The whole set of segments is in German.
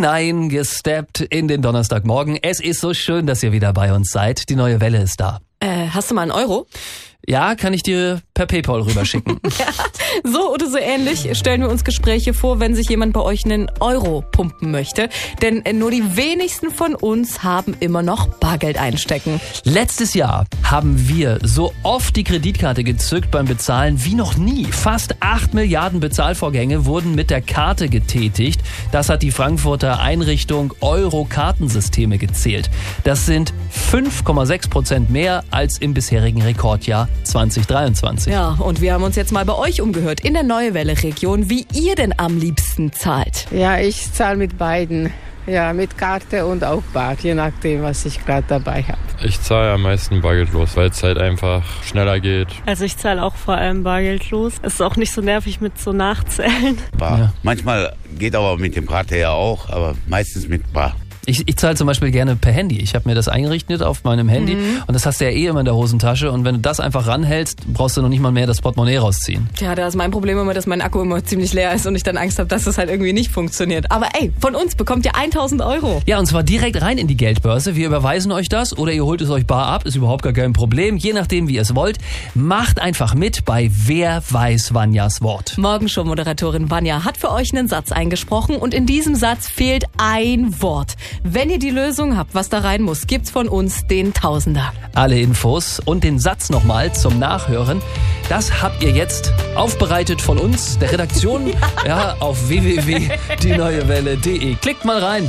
hineingesteppt in den Donnerstagmorgen. Es ist so schön, dass ihr wieder bei uns seid. Die neue Welle ist da. Hast du mal einen Euro? Ja, kann ich dir per PayPal rüberschicken. Ja, so oder so ähnlich stellen wir uns Gespräche vor, wenn sich jemand bei euch einen Euro pumpen möchte. Denn nur die wenigsten von uns haben immer noch Bargeld einstecken. Letztes Jahr haben wir so oft die Kreditkarte gezückt beim Bezahlen wie noch nie. Fast 8 Milliarden Bezahlvorgänge wurden mit der Karte getätigt. Das hat die Frankfurter Einrichtung Euro-Kartensysteme gezählt. Das sind 5,6% mehr als im bisherigen Rekordjahr 2023. Ja, und wir haben uns jetzt mal bei euch umgehört in der Neue Welle Region, wie ihr denn am liebsten zahlt. Ja, ich zahle mit beiden. Ja, mit Karte und auch Bar, je nachdem, was ich gerade dabei habe. Ich zahle am meisten bargeldlos, weil es halt einfach schneller geht. Also ich zahle auch vor allem bargeldlos. Es ist auch nicht so nervig mit so Nachzählen. Bar. Ja. Manchmal geht aber mit dem Karte ja auch, aber meistens mit Bar. Ich zahle zum Beispiel gerne per Handy. Ich habe mir das eingerichtet auf meinem Handy und das hast du ja eh immer in der Hosentasche und wenn du das einfach ranhältst, brauchst du noch nicht mal mehr das Portemonnaie rausziehen. Tja, da ist mein Problem immer, dass mein Akku immer ziemlich leer ist und ich dann Angst habe, dass das halt irgendwie nicht funktioniert. Aber ey, von uns bekommt ihr 1000 Euro. Ja, und zwar direkt rein in die Geldbörse. Wir überweisen euch das oder ihr holt es euch bar ab, ist überhaupt gar kein Problem. Je nachdem, wie ihr es wollt. Macht einfach mit bei Wer weiß Vanjas Wort. Morgenshow-Moderatorin Vanja hat für euch einen Satz eingesprochen und in diesem Satz fehlt ein Wort. Wenn ihr die Lösung habt, was da rein muss, gibt's von uns den Tausender. Alle Infos und den Satz nochmal zum Nachhören, das habt ihr jetzt aufbereitet von uns, der Redaktion, ja, auf www.dieneuewelle.de. Klickt mal rein.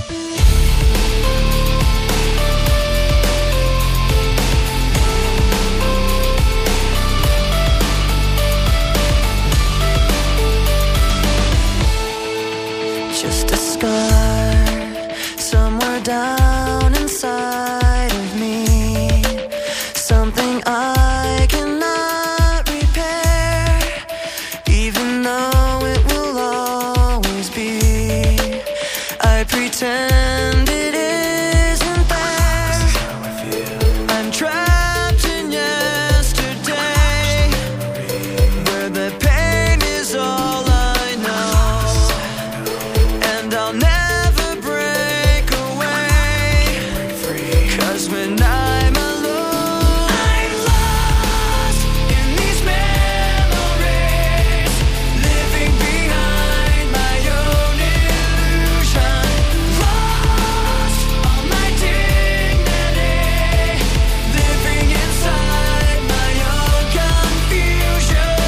Just a scar somewhere down inside of me, something I cannot repair, even though it will always be. I pretend it isn't there. I'm trapped in yesterday, where the pain is all I know, and I'll never break away, 'cause when I'm alone, I'm lost in these memories, living behind my own illusion, lost all my dignity, living inside my own confusion.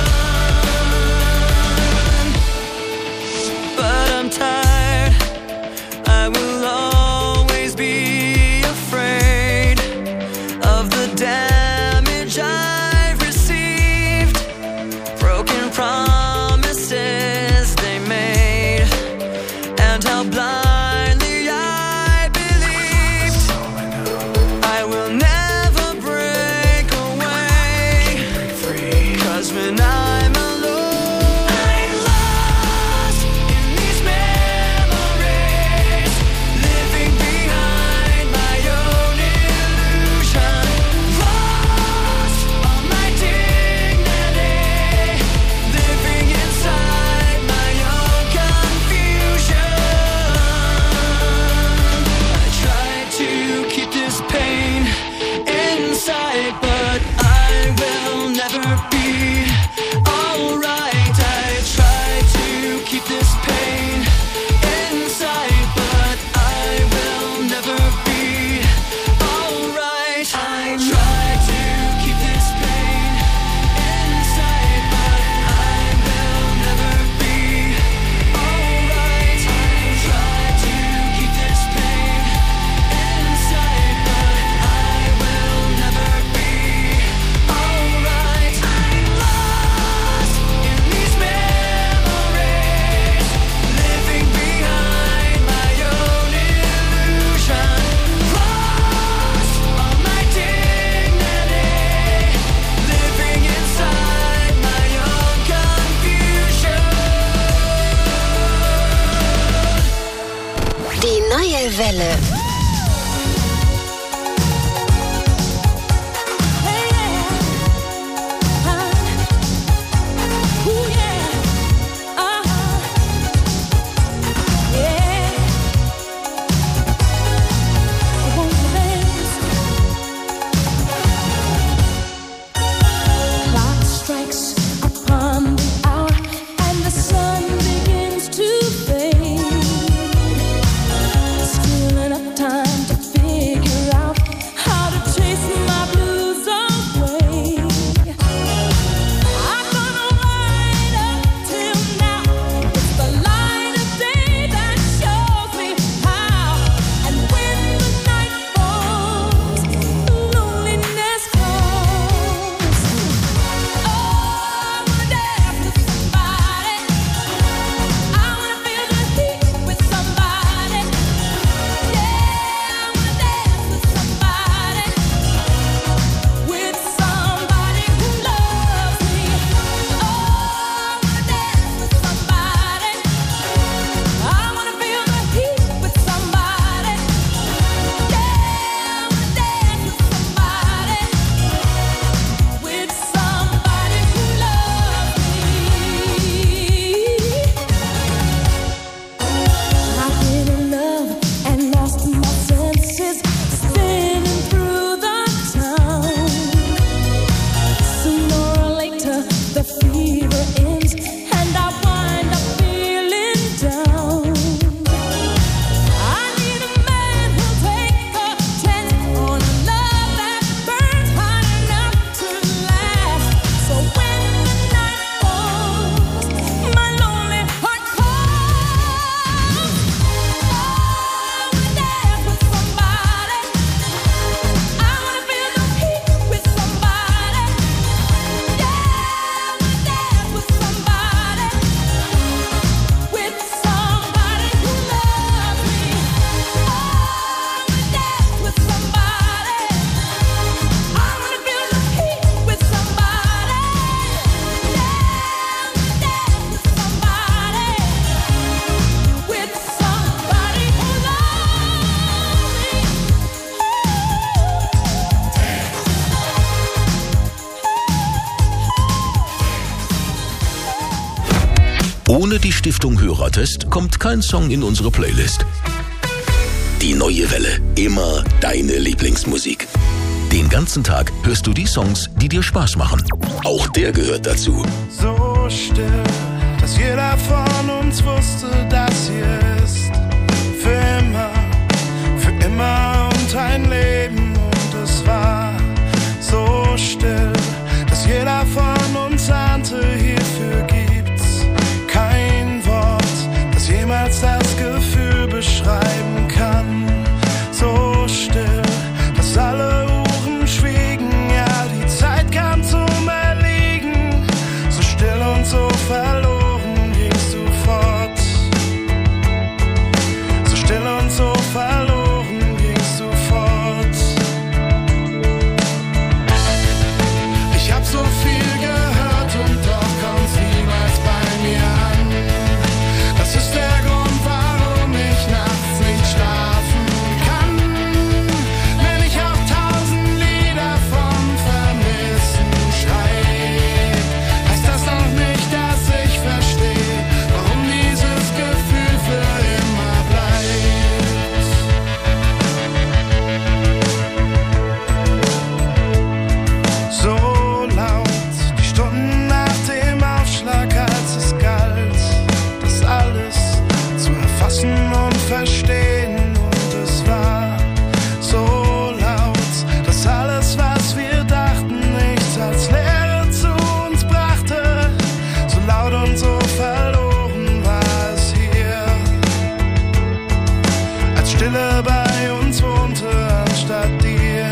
But I'm tired, I will always be afraid of the damage I've received, broken promises they made, and how blindly I believed. I will never break away, 'cause when I'm alone, I'm lost in these memories, living behind my own illusion, lost all my dignity, living inside my own confusion. I try to keep this pain inside, but I will never be alright. I try to keep this pain inside, but I will never be alright. I try to keep this pain inside, but I will never be alright. I try to keep this pain inside, but I will never be alright. I'm lost in these memories, living behind my own illusion, lost all my dignity, living inside my own confusion. Die neue Welle. Ohne die Stiftung Hörertest kommt kein Song in unsere Playlist. Die Neue Welle. Immer deine Lieblingsmusik. Den ganzen Tag hörst du die Songs, die dir Spaß machen. Auch der gehört dazu. So still, dass jeder von uns wusste, dass hier ist. Für immer und ein Leben. Und es war so still, dass jeder von uns ahnte, hierfür gibt's kein Wort, das jemals das Gefühl beschreiben kann. So still, dass alle Uhren schwiegen, ja, die Zeit kam zum Erliegen. So still und so verloren gingst du fort. So still und so verloren gingst du fort. Ich hab so viel gehört und doch kommt's niemals bei mir an. Das ist der Grund, warum ich nachts nicht schlafen kann. Wenn ich auch 1000 Lieder vom Vermissen schreib, heißt das noch nicht, dass ich verstehe, warum dieses Gefühl für immer bleibt. So laut, die Stunden nach dem Aufschlag, als es galt, das alles zu erfassen und verstehen. Und es war so laut, dass alles, was wir dachten, nichts als Leere zu uns brachte. So laut und so verloren war es hier, als Stille bei uns wohnte anstatt dir.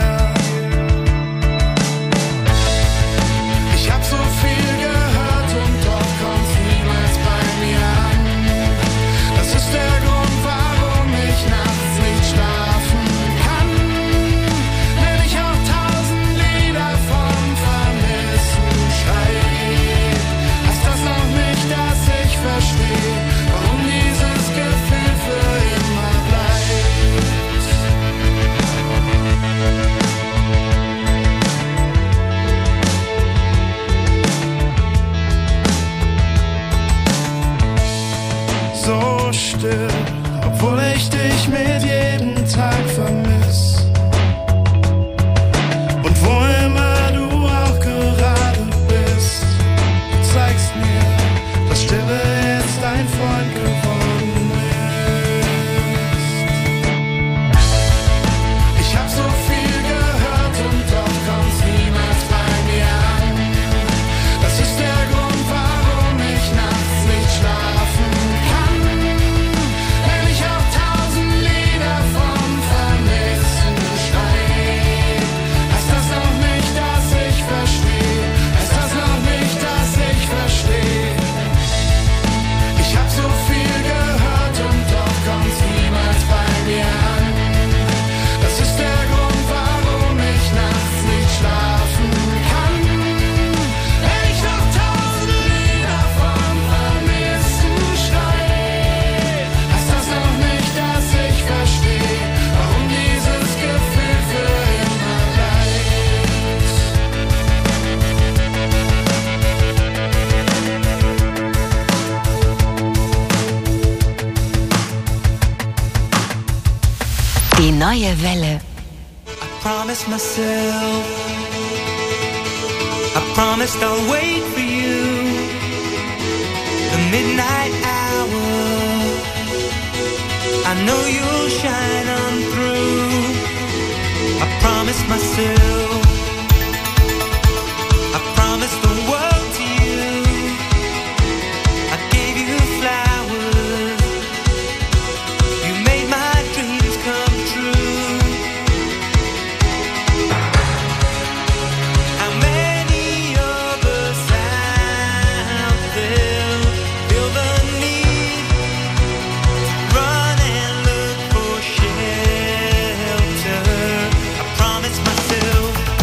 Ich hab so viel gehört und doch kommt's niemals bei mir an. Das ist der Grund, warum ich nachts nicht schlafen kann. Wenn ich auch 1000 Lieder vom Vermissen schreib, heißt das noch nicht, dass ich verstehe, warum dieses Gefühl für immer bleibt. So still, obwohl ich dich mit jedem Tag vermiss. Und wo immer du auch gerade bist, du zeigst mir, dass Stille jetzt dein Freund geworden ist. Ich hab so viel gehört und doch kommt's niemals bei mir an. Das ist der Grund, warum ich nachts nicht schlafen kann. Wenn ich auch 1000 Lieder vom Vermissen schreib, heißt das noch nicht, dass ich verstehe. Heißt das noch nicht, dass ich verstehe. Ich hab so viel gehört und doch kommt's niemals bei mir an. Das ist der Grund, warum ich nachts nicht schlafen kann. Wenn ich noch 1000 Lieder vom Vermissen schreib, heißt das noch nicht, dass ich verstehe, warum dieses Gefühl für immer bleibt. Die neue Welle. Promise myself, I promised I'll wait for you. The midnight hour, I know you'll shine on through. I promised myself, I promised the world to you. I gave you flowers, you made my dreams come true. How many of us out there feel the need to run and look for shelter? I promised myself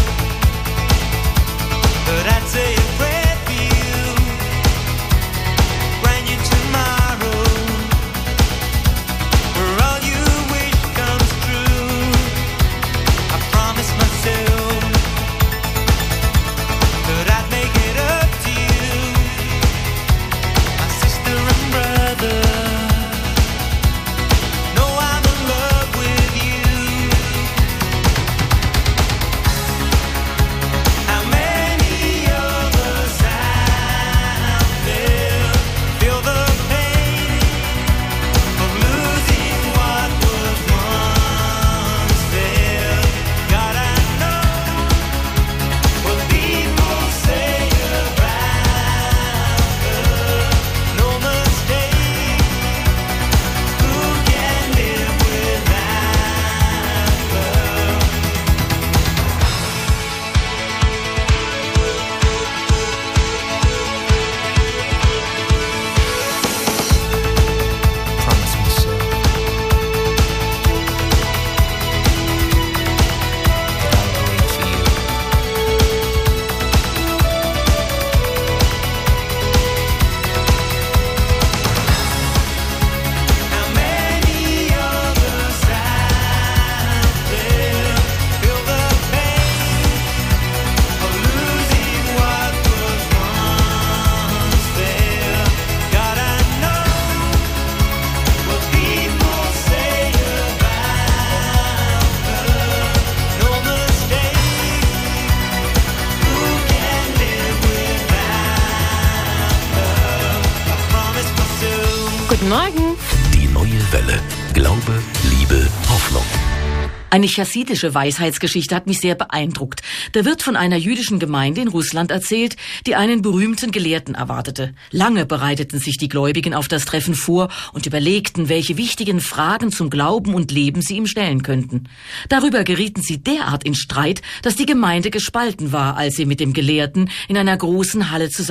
Eine chassidische Weisheitsgeschichte hat mich sehr beeindruckt. Da wird von einer jüdischen Gemeinde in Russland erzählt, die einen berühmten Gelehrten erwartete. Lange bereiteten sich die Gläubigen auf das Treffen vor und überlegten, welche wichtigen Fragen zum Glauben und Leben sie ihm stellen könnten. Darüber gerieten sie derart in Streit, dass die Gemeinde gespalten war, als sie mit dem Gelehrten in einer großen Halle zusammen